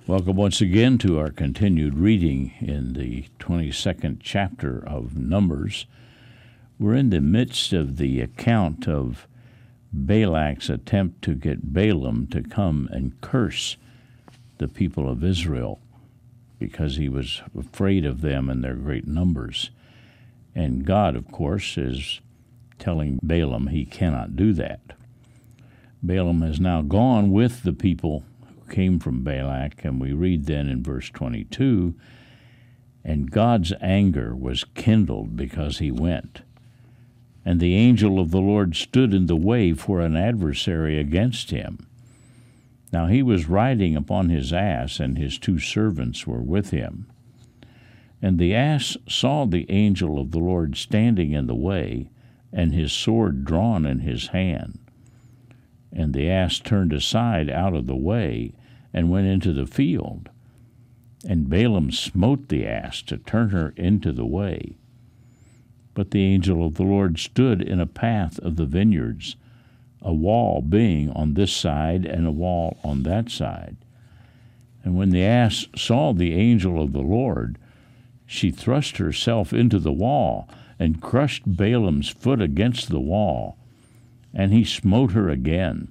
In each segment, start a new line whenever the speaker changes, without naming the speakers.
Welcome once again to our continued reading in the 22nd chapter of Numbers. We're in the midst of the account of Balak's attempt to get Balaam to come and curse the people of Israel because he was afraid of them and their great numbers. And God, of course, is telling Balaam he cannot do that. Balaam has now gone with the people came from Balak, and we read then in verse 22, and God's anger was kindled because he went. And the angel of the Lord stood in the way for an adversary against him. Now he was riding upon his ass, and his two servants were with him. And the ass saw the angel of the Lord standing in the way, and his sword drawn in his hand. And the ass turned aside out of the way, and went into the field. And Balaam smote the ass to turn her into the way. But the angel of the Lord stood in a path of the vineyards, a wall being on this side and a wall on that side. And when the ass saw the angel of the Lord, she thrust herself into the wall, and crushed Balaam's foot against the wall, and he smote her again.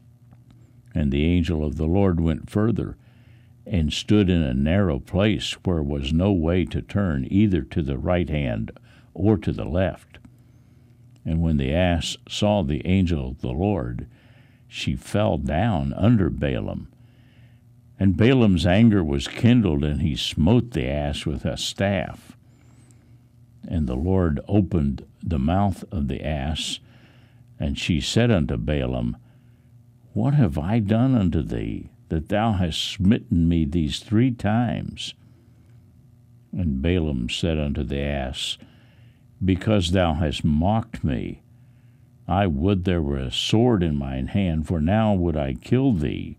And the angel of the Lord went further, and stood in a narrow place where was no way to turn either to the right hand or to the left. And when the ass saw the angel of the Lord, she fell down under Balaam. And Balaam's anger was kindled, and he smote the ass with a staff. And the Lord opened the mouth of the ass, and she said unto Balaam, What have I done unto thee, that thou hast smitten me these 3 times? And Balaam said unto the ass, Because thou hast mocked me. I would there were a sword in mine hand, for now would I kill thee.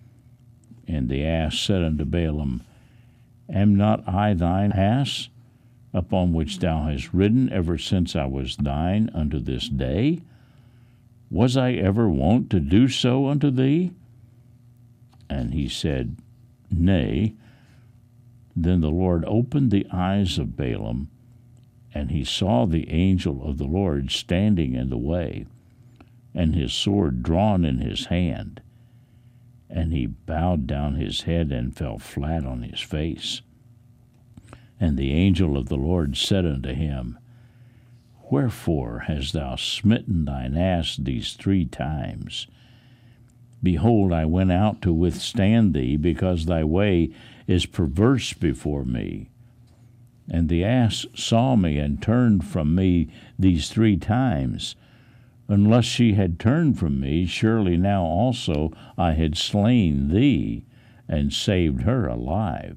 And the ass said unto Balaam, Am not I thine ass, upon which thou hast ridden ever since I was thine unto this day? Was I ever wont to do so unto thee? And he said, Nay. Then the Lord opened the eyes of Balaam, and he saw the angel of the Lord standing in the way, and his sword drawn in his hand. And he bowed down his head and fell flat on his face. And the angel of the Lord said unto him, Wherefore hast thou smitten thine ass these 3 times? Behold, I went out to withstand thee, because thy way is perverse before me. And the ass saw me, and turned from me these 3 times. Unless she had turned from me, surely now also I had slain thee, and saved her alive.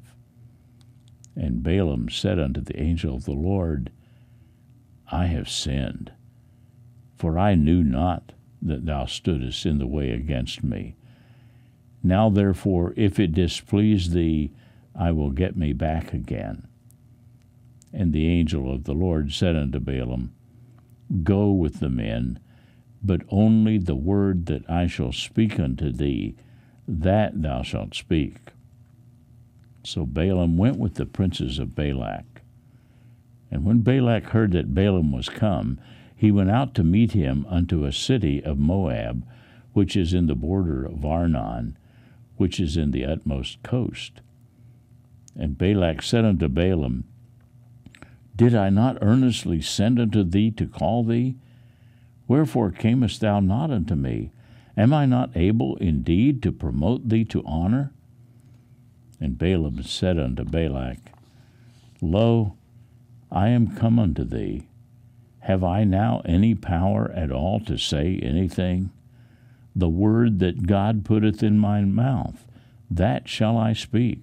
And Balaam said unto the angel of the Lord, I have sinned, for I knew not that thou stoodest in the way against me. Now therefore, if it displease thee, I will get me back again. And the angel of the Lord said unto Balaam, Go with the men, but only the word that I shall speak unto thee, that thou shalt speak. So Balaam went with the princes of Balak. And when Balak heard that Balaam was come, he went out to meet him unto a city of Moab, which is in the border of Arnon, which is in the utmost coast. And Balak said unto Balaam, Did I not earnestly send unto thee to call thee? Wherefore camest thou not unto me? Am I not able indeed to promote thee to honor? And Balaam said unto Balak, Lo, I am come unto thee. Have I now any power at all to say anything? The word that God putteth in my mouth, that shall I speak.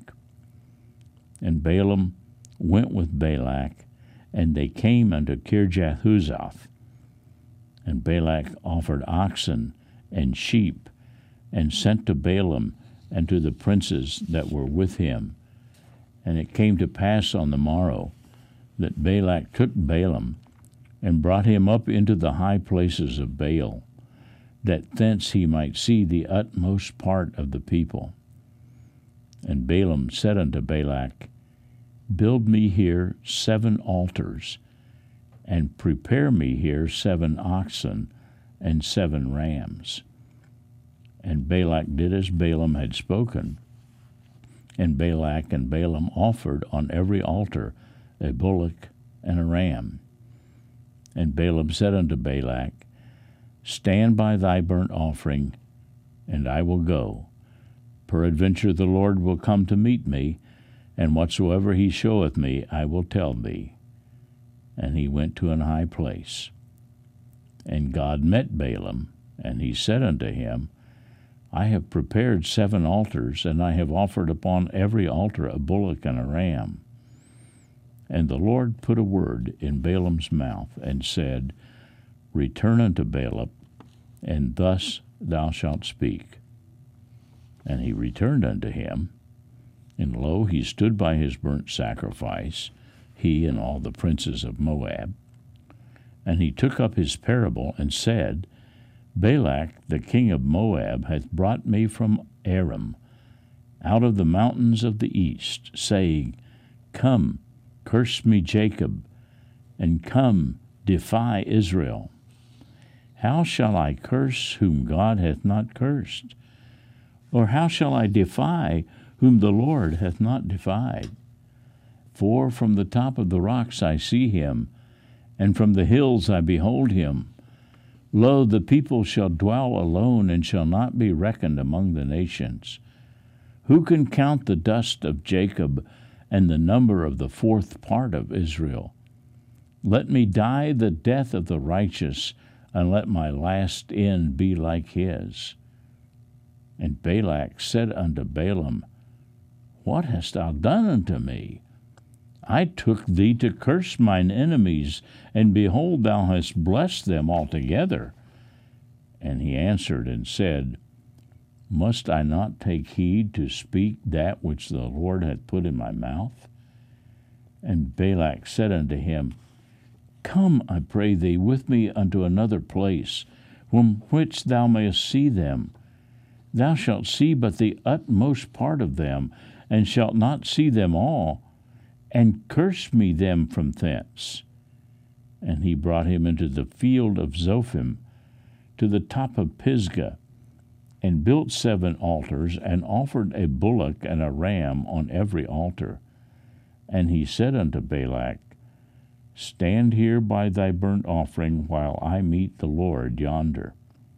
And Balaam went with Balak, and they came unto Kirjath-huzoth. And Balak offered oxen and sheep, and sent to Balaam and to the princes that were with him. And it came to pass on the morrow that Balak took Balaam, and brought him up into the high places of Baal, that thence he might see the utmost part of the people. And Balaam said unto Balak, Build me here 7 altars, and prepare me here 7 oxen and 7 rams. And Balak did as Balaam had spoken. And Balak and Balaam offered on every altar a bullock and a ram. And Balaam said unto Balak, Stand by thy burnt offering, and I will go. Peradventure the Lord will come to meet me, and whatsoever he showeth me I will tell thee. And he went to an high place. And God met Balaam, and he said unto him, I have prepared 7 altars, and I have offered upon every altar a bullock and a ram. And the Lord put a word in Balaam's mouth, and said, Return unto Balak, and thus thou shalt speak. And he returned unto him, and lo, he stood by his burnt sacrifice, he and all the princes of Moab. And he took up his parable, and said, Balak, the king of Moab, hath brought me from Aram, out of the mountains of the east, saying, Come, curse me Jacob, and come, defy Israel. How shall I curse whom God hath not cursed? Or how shall I defy whom the Lord hath not defied? For from the top of the rocks I see him, and from the hills I behold him. Lo, the people shall dwell alone, and shall not be reckoned among the nations. Who can count the dust of Jacob, and the number of the 4th part of Israel? Let me die the death of the righteous, and let my last end be like his. And Balak said unto Balaam, What hast thou done unto me? I took thee to curse mine enemies, and behold, thou hast blessed them altogether. And he answered and said, Must I not take heed to speak that which the Lord hath put in my mouth? And Balak said unto him, Come, I pray thee, with me unto another place, from which thou mayest see them. Thou shalt see but the utmost part of them, and shalt not see them all, and curse me them from thence. And he brought him into the field of Zophim, to the top of Pisgah, and built 7 altars, and offered a bullock and a ram on every altar. And he said unto Balak, Stand here by thy burnt offering, while I meet the Lord yonder.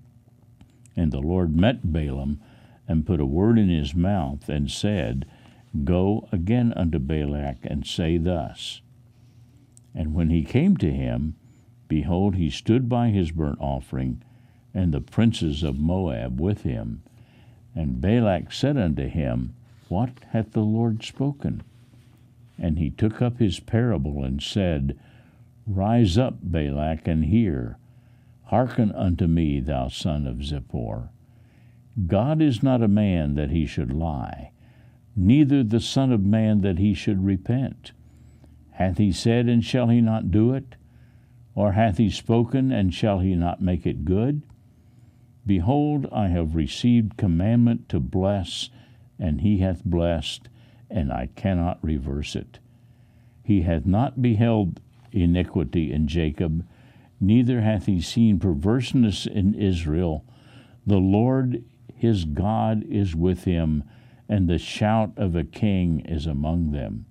And the Lord met Balaam, and put a word in his mouth, and said, Go again unto Balak, and say thus. And when he came to him, behold, he stood by his burnt offering, and the princes of Moab with him. And Balak said unto him, What hath the Lord spoken? And he took up his parable, and said, Rise up, Balak, and hear. Hearken unto me, thou son of Zippor. God is not a man that he should lie, neither the Son of Man that he should repent. Hath he said, and shall he not do it? Or hath he spoken, and shall he not make it good? Behold, I have received commandment to bless, and he hath blessed, and I cannot reverse it. He hath not beheld iniquity in Jacob, neither hath he seen perverseness in Israel. The Lord his God is with him, and the shout of a king is among them.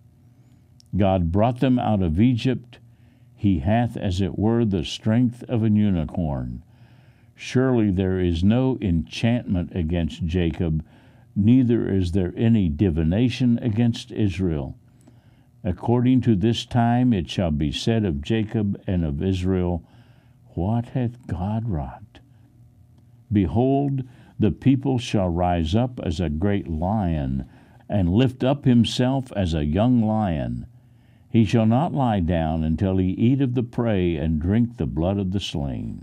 God brought them out of Egypt. He hath, as it were, the strength of an unicorn. Surely there is no enchantment against Jacob, neither is there any divination against Israel. According to this time it shall be said of Jacob and of Israel, What hath God wrought? Behold, the people shall rise up as a great lion, and lift up himself as a young lion. He shall not lie down until he eat of the prey and drink the blood of the slain.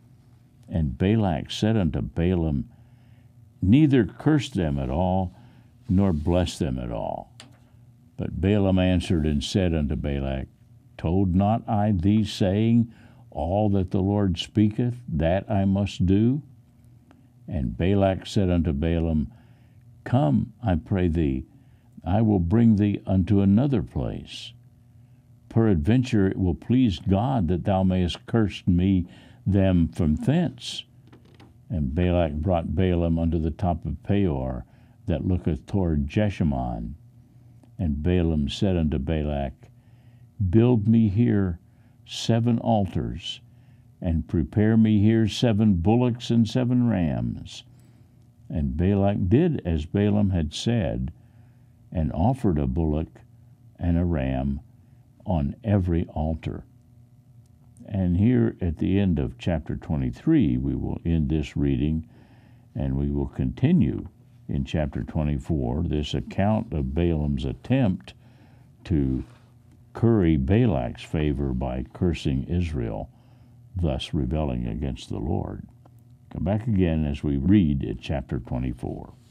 And Balak said unto Balaam, Neither curse them at all, nor bless them at all. But Balaam answered and said unto Balak, Told not I thee, saying, All that the Lord speaketh, that I must do? And Balak said unto Balaam, Come, I pray thee, I will bring thee unto another place. Peradventure it will please God that thou mayest curse me them from thence. And Balak brought Balaam unto the top of Peor, that looketh toward Jeshimon. And Balaam said unto Balak, Build me here 7 altars, and prepare me here 7 bullocks and 7 rams. And Balak did as Balaam had said, and offered a bullock and a ram on every altar. And here at the end of chapter 23, we will end this reading, and we will continue in chapter 24, this account of Balaam's attempt to curry Balak's favor by cursing Israel, thus rebelling against the Lord. Come back again as we read at chapter 24.